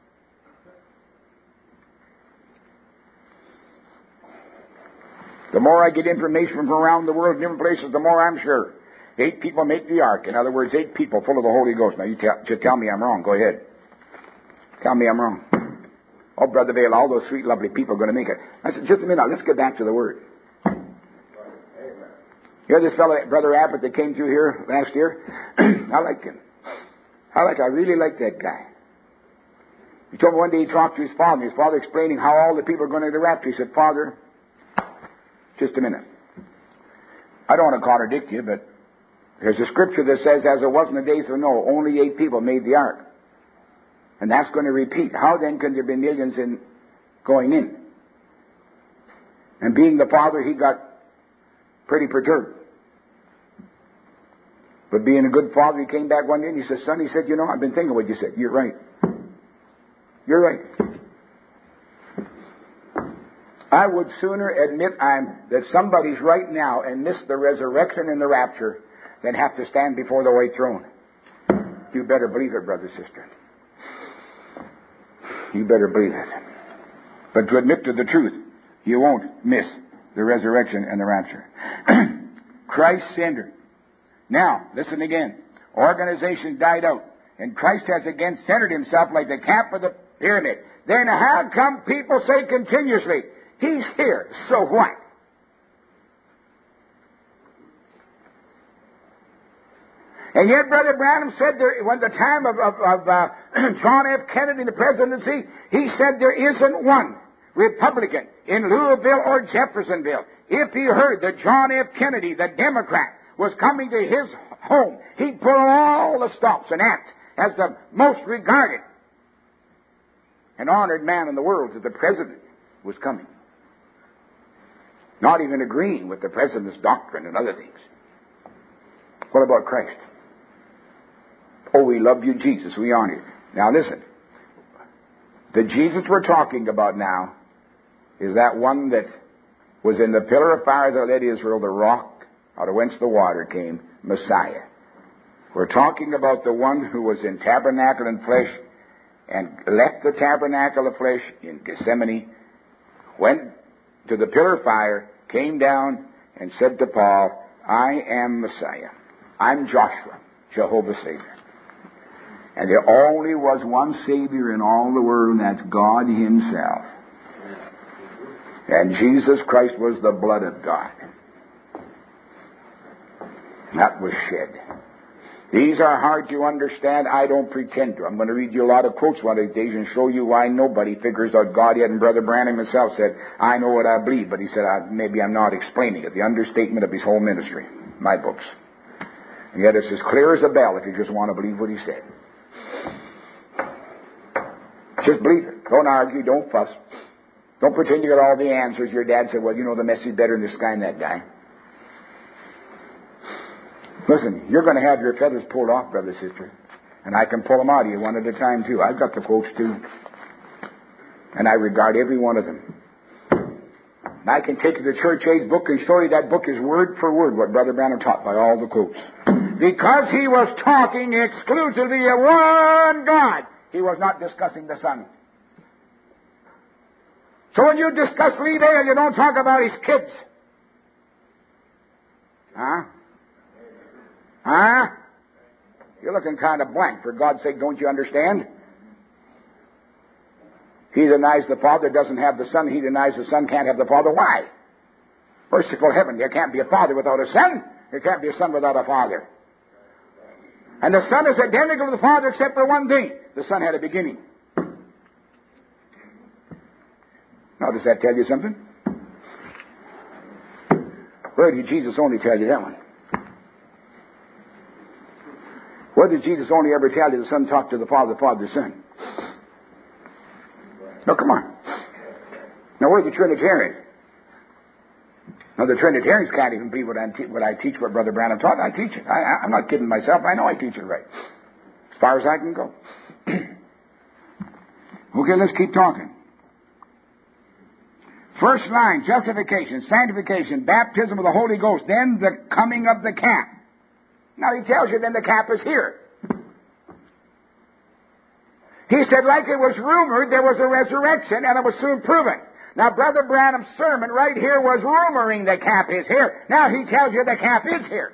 The more I get information from around the world, different places, the more I'm sure. 8 people make the ark. In other words, 8 people full of the Holy Ghost. Now, you tell me I'm wrong. Go ahead. Tell me I'm wrong. Oh, Brother Vail, all those sweet, lovely people are going to make it. I said, just a minute. Let's get back to the Word. You know this fellow, Brother Abbott, that came through here last year? I liked him. I really liked that guy. He told me one day he talked to his father explaining how all the people are going to the rapture. He said, Father, just a minute. I don't want to contradict you, but there's a scripture that says, as it was in the days of Noah, only 8 people made the ark. And that's going to repeat. How then can there be millions in going in? And being the father, he got pretty perturbed. But being a good father, he came back one day and he said, son, he said, you know, I've been thinking what you said. You're right. You're right. I would sooner admit that somebody's right now and miss the resurrection and the rapture than have to stand before the white throne. You better believe it, brother, sister. You better believe it. But to admit to the truth, you won't miss the resurrection and the rapture. Christ-centered. Now, listen again. Organization died out, and Christ has again centered himself like the cap of the pyramid. Then how come people say continuously, he's here, so what? And yet, Brother Branham said when the time of John F. Kennedy, the presidency, he said there isn't one Republican in Louisville or Jeffersonville. If he heard that John F. Kennedy, the Democrat, was coming to his home, he'd put all the stops and act as the most regarded an honored man in the world, that the president was coming. Not even agreeing with the president's doctrine and other things. What about Christ? Oh, we love you, Jesus. We honor you. Now listen. The Jesus we're talking about now is that one that was in the pillar of fire that led Israel, the rock out of whence the water came, Messiah. We're talking about the one who was in tabernacle and flesh and left the tabernacle of flesh in Gethsemane, went to the pillar of fire, came down and said to Paul, I am Messiah. I'm Joshua, Jehovah Savior. And there only was one Savior in all the world, and that's God Himself. And Jesus Christ was the blood of God. That was shed. These are hard to understand. I don't pretend to. I'm going to read you a lot of quotes one of these days and show you why nobody figures out Godhead. And Brother Branham himself said, I know what I believe, but he said, maybe I'm not explaining it. The understatement of his whole ministry, my books. And yet it's as clear as a bell if you just want to believe what he said. Just believe it. Don't argue. Don't fuss. Don't pretend you got all the answers. Your dad said, well, you know the message better than this guy and that guy. Listen, you're going to have your feathers pulled off, brother, sister. And I can pull them out of you one at a time, too. I've got the quotes, too. And I regard every one of them. And I can take you to the Church Age book and show you that book is word for word what Brother Branham taught by all the quotes. Because he was talking exclusively of one God. He was not discussing the Son. So when you discuss Lee Bail, you don't talk about his kids. Huh? Huh? You're looking kind of blank. For God's sake, don't you understand? He denies the Father, doesn't have the Son. He denies the Son, can't have the Father. Why? Merciful heaven, there can't be a Father without a Son. There can't be a Son without a Father. And the Son is identical to the Father except for one thing. The Son had a beginning. Now, does that tell you something? Where did Jesus only tell you that one? Where did Jesus only ever tell you the Son talked to the Father, the Father, the Son? No, come on. Now, where's the Trinitarian? Now, the Trinitarians can't even believe what I teach, what Brother Branham taught. I teach it. I'm not kidding myself. I know I teach it right. As far as I can go. Okay, let's keep talking. First line, justification, sanctification, baptism of the Holy Ghost, then the coming of the cap. Now he tells you then the cap is here. He said, like it was rumored, there was a resurrection, and it was soon proven. Now, Brother Branham's sermon right here was rumoring the cap is here. Now he tells you the cap is here.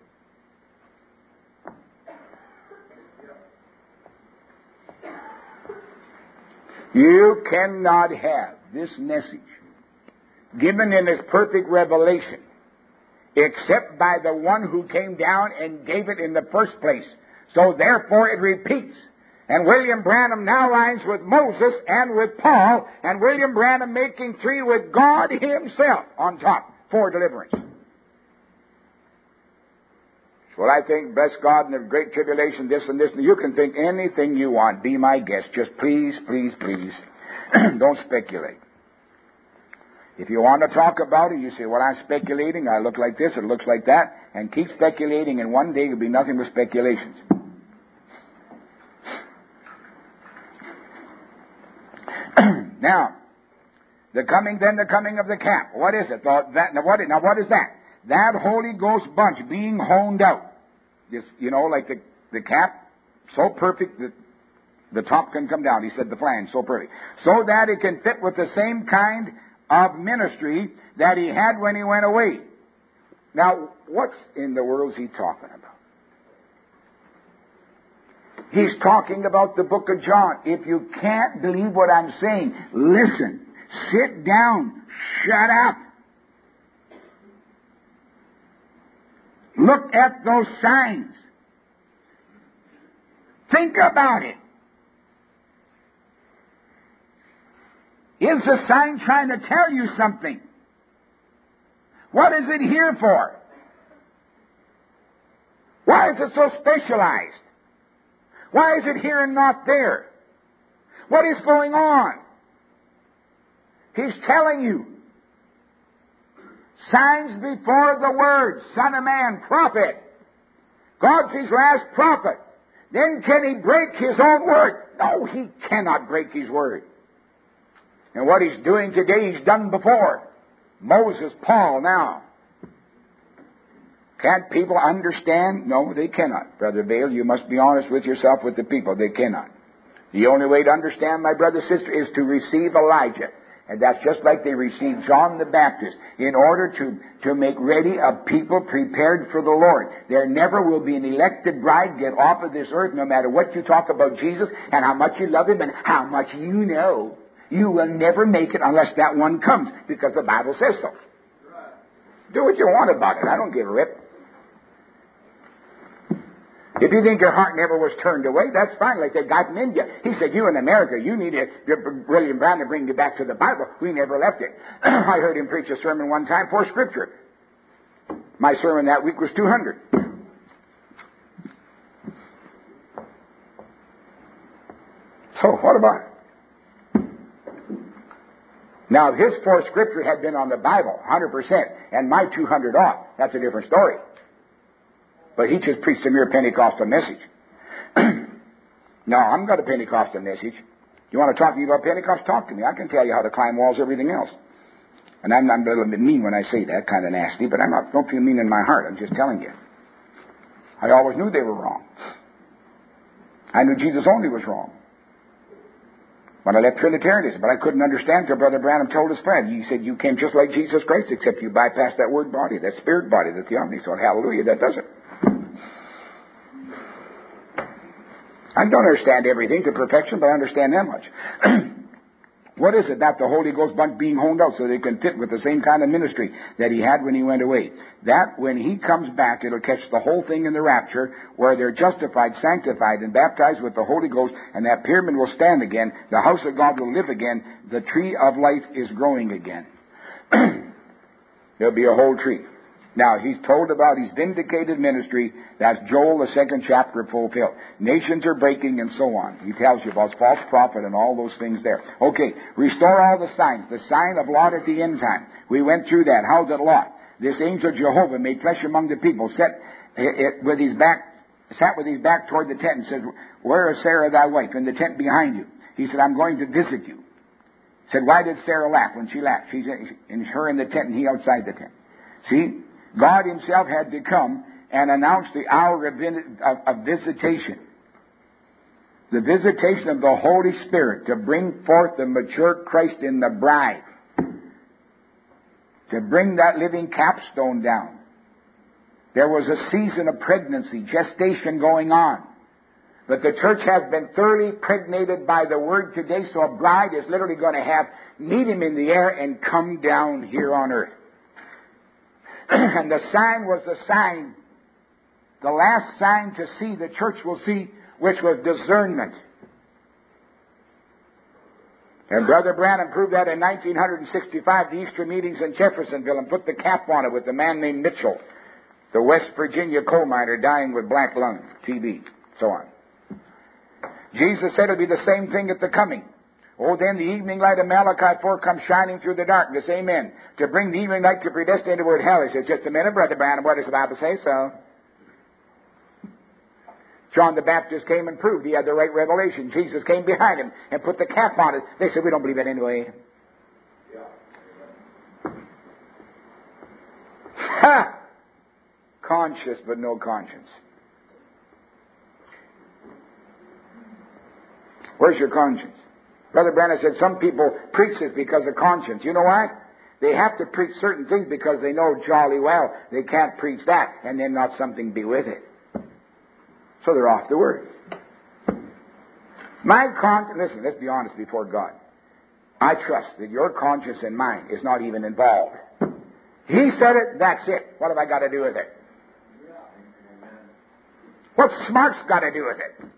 You cannot have this message given in its perfect revelation except by the one who came down and gave it in the first place. So therefore it repeats. And William Branham now lines with Moses and with Paul, and William Branham making three with God Himself on top for deliverance. Well, I think, bless God, in the great tribulation, this and this, and you can think anything you want. Be my guest. Just please, please, please, don't speculate. If you want to talk about it, you say, well, I'm speculating. I look like this, it looks like that. And keep speculating, and one day it'll be nothing but speculations. Now, the coming of the cap. What is it? Now, what is that? That Holy Ghost bunch being honed out. Just, like the cap, so perfect that the top can come down. He said the flange, so perfect. So that it can fit with the same kind of ministry that he had when he went away. Now, what's in the world is he talking about? He's talking about the book of John. If you can't believe what I'm saying, listen. Sit down. Shut up. Look at those signs. Think about it. Is the sign trying to tell you something? What is it here for? Why is it so specialized? Why is it here and not there? What is going on? He's telling you. Signs before the word, Son of Man, prophet. God's his last prophet. Then can he break his own word? No, he cannot break his word. And what he's doing today, he's done before. Moses, Paul, now. Can't people understand? No, they cannot. Brother Bale, you must be honest with yourself, with the people. They cannot. The only way to understand, my brother, sister, is to receive Elijah. And that's just like they received John the Baptist in order to make ready a people prepared for the Lord. There never will be an elected bride get off of this earth, no matter what you talk about Jesus and how much you love him and how much you know. You will never make it unless that one comes, because the Bible says so. Do what you want about it. I don't give a rip. If you think your heart never was turned away, that's fine, like that guy from India. He said, you in America, you need William Brown to bring you back to the Bible. We never left it. I heard him preach a sermon one time for Scripture. My sermon that week was 200. So, what about it? Now, if his for Scripture had been on the Bible, 100%, and my 200 off, that's a different story. But he just preached a mere Pentecostal message. No, I'm got a Pentecostal message. You want to talk to me about Pentecost? Talk to me. I can tell you how to climb walls, everything else. And I'm a little bit mean when I say that, kind of nasty, but don't feel mean in my heart. I'm just telling you. I always knew they were wrong. I knew Jesus only was wrong. When I left Trinitarianism, but I couldn't understand till Brother Branham told his friend. He said, you came just like Jesus Christ, except you bypassed that word body, that spirit body, the theophany. So hallelujah, that does it. I don't understand everything to perfection, but I understand that much. What is it that the Holy Ghost bunch being honed out so they can fit with the same kind of ministry that he had when he went away? That when he comes back, it'll catch the whole thing in the rapture, where they're justified, sanctified, and baptized with the Holy Ghost, and that pyramid will stand again. The house of God will live again. The tree of life is growing again. There'll be a whole tree. Now, he's told about his vindicated ministry. That's Joel, the 2nd chapter, fulfilled. Nations are breaking and so on. He tells you about false prophet and all those things there. Okay, restore all the signs. The sign of Lot at the end time. We went through that. How did Lot? This angel Jehovah made flesh among the people, sat with his back toward the tent and said, where is Sarah thy wife? In the tent behind you. He said, I'm going to visit you. He said, why did Sarah laugh when she laughed? She's her in the tent and he outside the tent. See? God himself had to come and announce the hour of visitation. The visitation of the Holy Spirit to bring forth the mature Christ in the bride. To bring that living capstone down. There was a season of pregnancy, gestation going on. But the church has been thoroughly impregnated by the Word today, so a bride is literally going to meet him in the air and come down here on earth. And the sign was the sign, the last sign to see, the church will see, which was discernment. And Brother Branham proved that in 1965, the Easter meetings in Jeffersonville, and put the cap on it with a man named Mitchell, the West Virginia coal miner dying with black lung, TB, so on. Jesus said it'll be the same thing at the coming. Oh, then the evening light of Malachi 4 comes shining through the darkness. Amen. To bring the evening light to predestinate the word hell. He says, just a minute, Brother Branham, what does the Bible say so? John the Baptist came and proved he had the right revelation. Jesus came behind him and put the cap on it. They said, we don't believe it anyway. Ha! Conscious but no conscience. Where's your conscience? Brother Branham said some people preach this because of conscience. You know why? They have to preach certain things because they know jolly well they can't preach that and then not something be with it. So they're off the word. My conscience, listen, let's be honest before God. I trust that your conscience and mine is not even involved. He said it, that's it. What have I got to do with it? What's smart's got to do with it?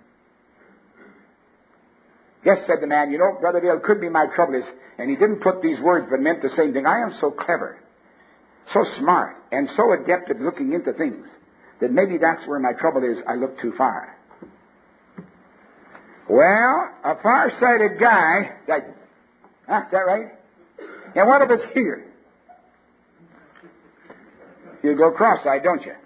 Yes, said the man, you know, Brother Dale, could be my trouble is, and he didn't put these words, but meant the same thing. I am so clever, so smart, and so adept at looking into things, that maybe that's where my trouble is. I look too far. Well, a far-sighted guy, is that right? And what if it's here? You go cross-eyed, don't you?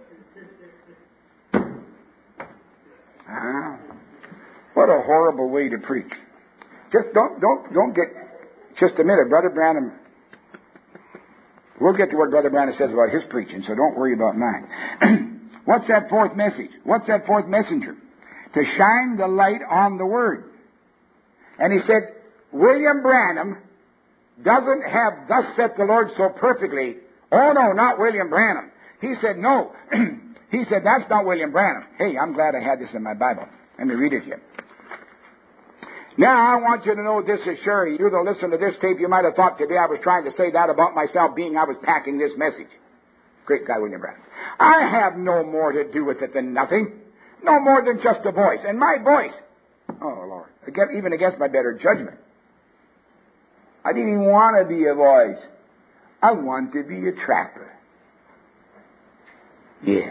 What a horrible way to preach. Just don't get, just a minute, Brother Branham. We'll get to what Brother Branham says about his preaching, so don't worry about mine. What's that fourth message? What's that fourth messenger? To shine the light on the Word. And he said, William Branham doesn't have thus said the Lord so perfectly. Oh no, not William Branham. He said, no. He said, that's not William Branham. Hey, I'm glad I had this in my Bible. Let me read it to you. Now, I want you to know this is sure. You that listen to this tape, you might have thought today I was trying to say that about myself, being I was packing this message. Great guy, William Branham. I have no more to do with it than nothing. No more than just a voice. And my voice, oh, Lord, even against my better judgment. I didn't even want to be a voice. I want to be a trapper. Yeah.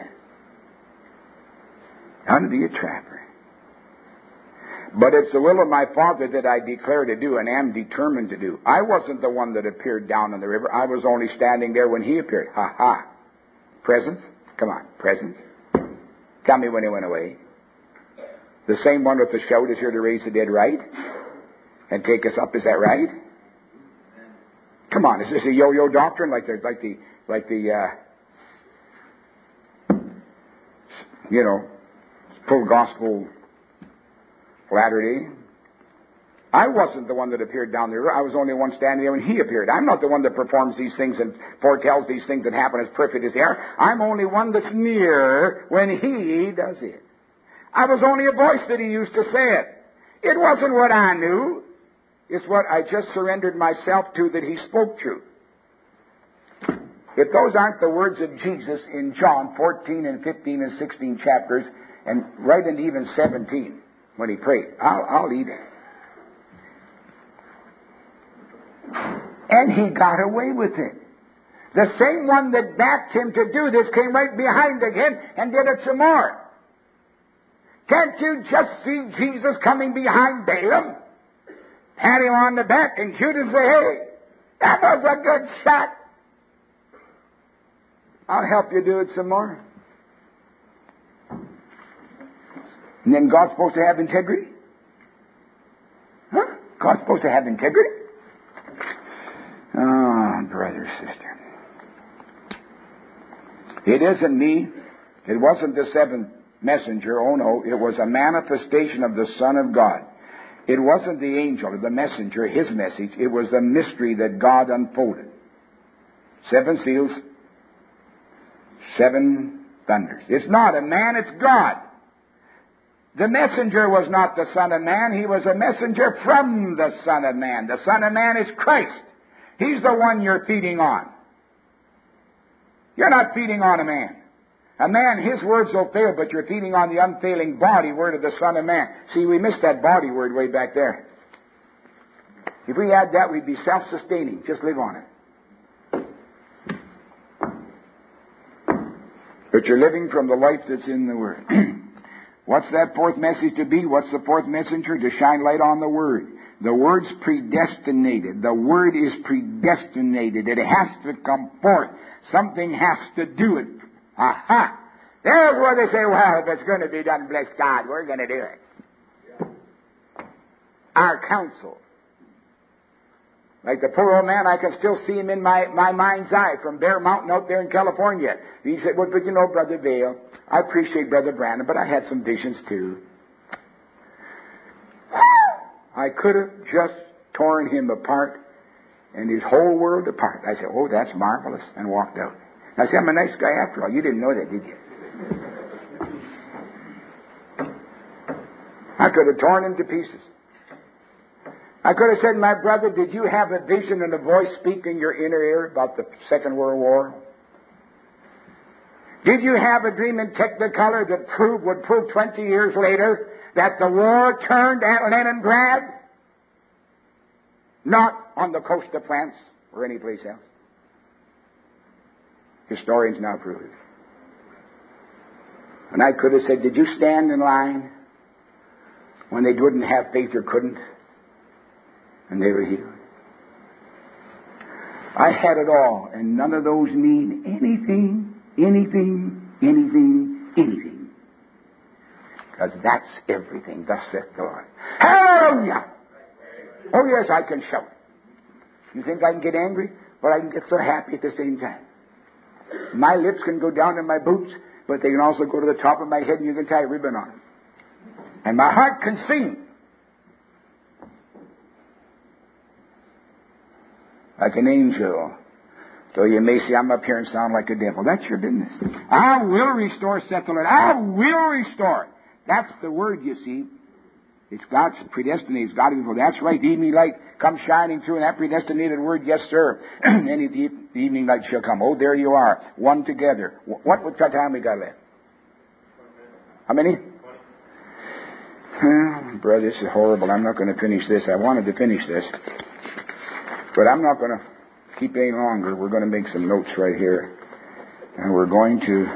I want to be a trapper. But it's the will of my Father that I declare to do and am determined to do. I wasn't the one that appeared down in the river. I was only standing there when He appeared. Ha ha. Presence? Come on, presence. Tell me when He went away. The same one with the shout is here to raise the dead, right? And take us up, is that right? Come on, is this a yo-yo doctrine like the full gospel Latter-day? I wasn't the one that appeared down the river. I was only one standing there when He appeared. I'm not the one that performs these things and foretells these things that happen as perfect as they are. I'm only one that's near when He does it. I was only a voice that He used to say it. It wasn't what I knew. It's what I just surrendered myself to that He spoke through. If those aren't the words of Jesus in John 14 and 15 and 16 chapters, and right into even 17 when He prayed, I'll eat it. And He got away with it. The same one that backed Him to do this came right behind again and did it some more. Can't you just see Jesus coming behind Balaam? Pat him on the back and Judas say, hey, that was a good shot. I'll help you do it some more. And then God's supposed to have integrity? Huh? God's supposed to have integrity? Oh, brother, sister. It isn't me. It wasn't the seventh messenger. Oh, no. It was a manifestation of the Son of God. It wasn't the angel or the messenger, his message. It was the mystery that God unfolded. 7 seals, 7 thunders. It's not a man, it's God. The messenger was not the Son of Man. He was a messenger from the Son of Man. The Son of Man is Christ. He's the one you're feeding on. You're not feeding on a man. A man, his words will fail, but you're feeding on the unfailing body word of the Son of Man. See, we missed that body word way back there. If we had that, we'd be self-sustaining. Just live on it. But you're living from the life that's in the Word. What's that fourth message to be? What's the fourth messenger? To shine light on the Word. The Word's predestinated. The Word is predestinated. It has to come forth. Something has to do it. Aha! There's where they say, well, if it's going to be done, bless God, we're going to do it. Our counsel. Like the poor old man, I can still see him in my mind's eye from Bear Mountain out there in California. He said, well, but you know, Brother Vail, I appreciate Brother Branham, but I had some visions too. I could have just torn him apart and his whole world apart. I said, oh, that's marvelous, and walked out. I said, I'm a nice guy after all. You didn't know that, did you? I could have torn him to pieces. I could have said, my brother, did you have a vision and a voice speak in your inner ear about the Second World War? Did you have a dream in Technicolor that would prove 20 years later that the war turned at Leningrad? Not on the coast of France or any place else. Historians now prove it. And I could have said, did you stand in line when they didn't have faith or couldn't, and they were healed. I had it all, and none of those mean anything. Because that's everything, thus saith the Lord. Hallelujah! Oh yes, I can shout. You think I can get angry? Well, I can get so happy at the same time. My lips can go down in my boots, but they can also go to the top of my head and you can tie a ribbon on them. And my heart can sing like an angel. So you may say, I'm up here and sound like a devil. That's your business. I will restore, saith the Lord. I will restore. That's the word, you see. It's God's predestinated. It's God of evil. That's right. The evening light comes shining through, and that predestinated word, yes, sir. And the evening light shall come. Oh, there you are. One together. What time we got left? How many? Brother, this is horrible. I'm not going to finish this. I wanted to finish this. But I'm not going to keep any longer. We're going to make some notes right here. And we're going to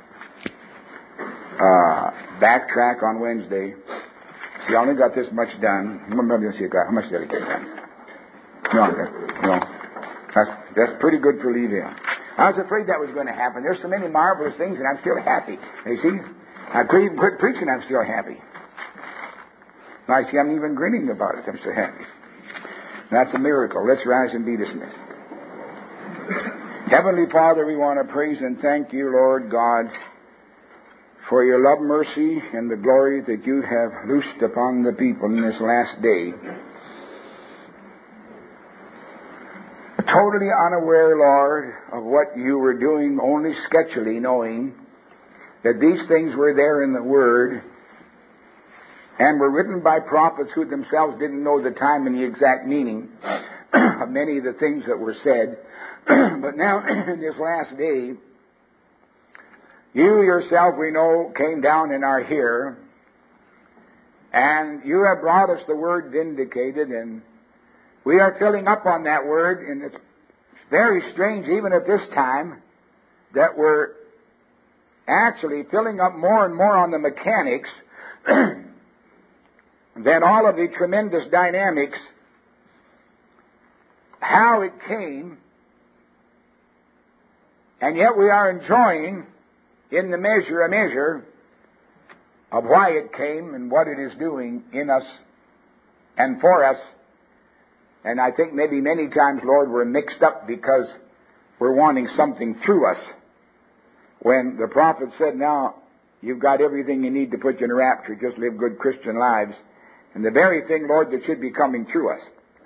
backtrack on Wednesday. See, I only got this much done. How much did I get done? No. That's pretty good for leaving. I was afraid that was going to happen. There's so many marvelous things, and I'm still happy. You see? I couldn't even quit preaching, I'm still happy. I see, I'm even grinning about it. I'm so happy. That's a miracle. Let's rise and be dismissed. Heavenly Father, we want to praise and thank you, Lord God, for your love, mercy, and the glory that you have loosed upon the people in this last day. Totally unaware, Lord, of what you were doing, only sketchily knowing that these things were there in the Word and were written by prophets who themselves didn't know the time and the exact meaning of many of the things that were said. But now, in this last day, you yourself, we know, came down and are here, and you have brought us the Word vindicated, and we are filling up on that Word, and it's very strange, even at this time, that we're actually filling up more and more on the mechanics than all of the tremendous dynamics, how it came, and yet we are enjoying in the measure, a measure of why it came and what it is doing in us and for us. And I think maybe many times, Lord, we're mixed up because we're wanting something through us. When the prophet said, now, you've got everything you need to put you in a rapture, just live good Christian lives. And the very thing, Lord, that should be coming through us,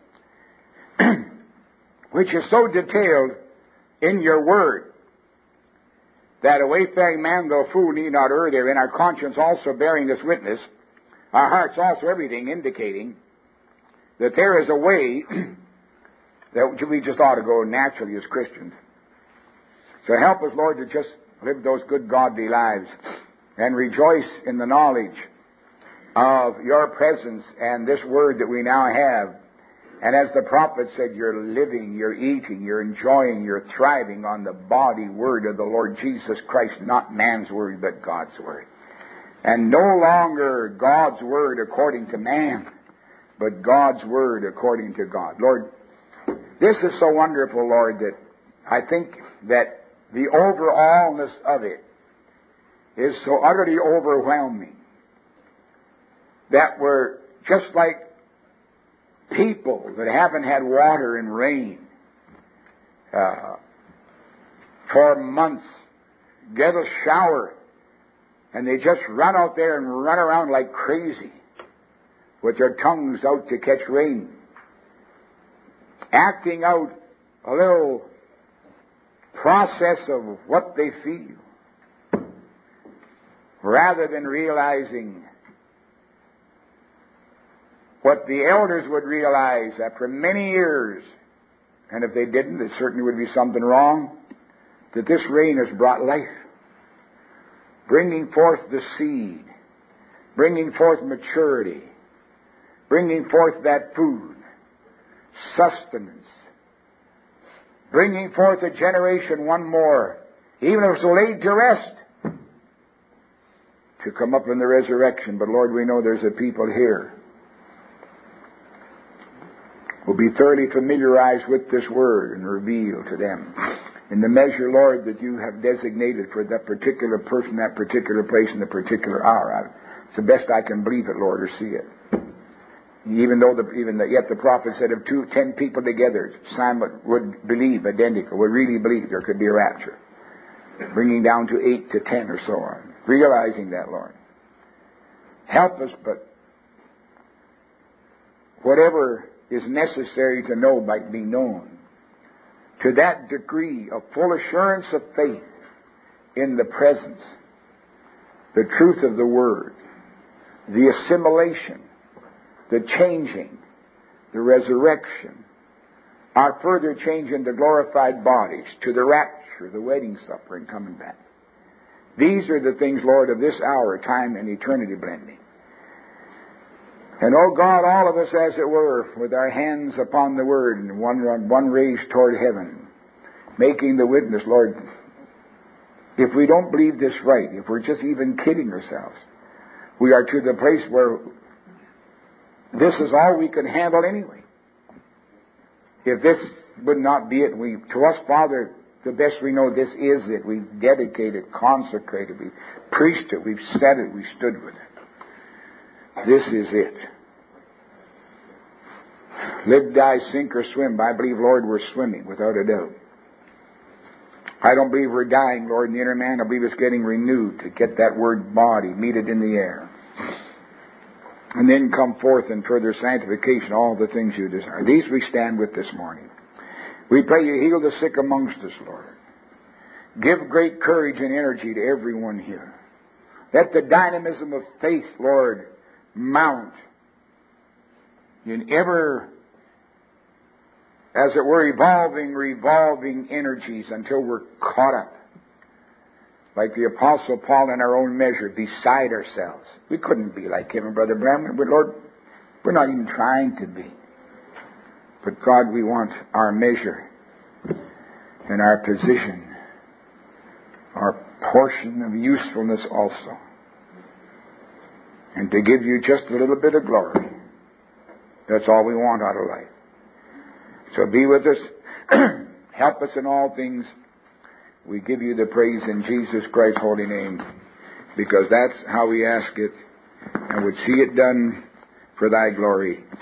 which is so detailed in your word, that a wayfaring man, though a fool, need not err therein, our conscience also bearing this witness, our hearts also everything indicating that there is a way that we just ought to go naturally as Christians. So help us, Lord, to just live those good godly lives and rejoice in the knowledge of your presence and this word that we now have. And as the prophet said, you're living, you're eating, you're enjoying, you're thriving on the body word of the Lord Jesus Christ, not man's word, but God's word. And no longer God's word according to man, but God's word according to God. Lord, this is so wonderful, Lord, that I think that the overallness of it is so utterly overwhelming that we're just like people that haven't had water and rain for months, get a shower, and they just run out there and run around like crazy with their tongues out to catch rain, acting out a little process of what they feel, rather than realizing what the elders would realize after many years, and if they didn't, there certainly would be something wrong, that this rain has brought life, bringing forth the seed, bringing forth maturity, bringing forth that food, sustenance, bringing forth a generation, one more, even if it's laid to rest, to come up in the resurrection. But Lord, we know there's a people here who will be thoroughly familiarized with this Word and reveal to them in the measure, Lord, that you have designated for that particular person, that particular place, in the particular hour. It's the best I can believe it, Lord, or see it. Even though yet the prophet said if 10 people together, Simon would believe identical, would really believe there could be a rapture. Bringing down to 8 to 10 or so on. Realizing that, Lord. Help us, but whatever is necessary to know might be known. To that degree of full assurance of faith in the presence, the truth of the Word, the assimilation, the changing, the resurrection, our further change into glorified bodies, to the rapture, the wedding supper, and coming back. These are the things, Lord, of this hour, time and eternity blending. And, oh God, all of us, as it were, with our hands upon the Word and one raised toward heaven, making the witness, Lord, if we don't believe this right, if we're just even kidding ourselves, we are to the place where this is all we can handle anyway. If this would not be it, to us, Father, the best we know, this is it. We've dedicated, consecrated, we've preached it, we've said it, we stood with it. This is it. Live, die, sink, or swim. I believe, Lord, we're swimming, without a doubt. I don't believe we're dying, Lord, in the inner man. I believe it's getting renewed to get that word body, meet it in the air. And then come forth in further sanctification, all the things you desire. These we stand with this morning. We pray you heal the sick amongst us, Lord. Give great courage and energy to everyone here. Let the dynamism of faith, Lord, mount in ever, as it were, revolving energies until we're caught up. Like the Apostle Paul in our own measure, beside ourselves. We couldn't be like him and Brother Branham, but Lord, we're not even trying to be. But God, we want our measure and our position, our portion of usefulness also. And to give you just a little bit of glory. That's all we want out of life. So be with us. Help us in all things. We give you the praise in Jesus Christ's holy name, because that's how we ask it, and would see it done for thy glory.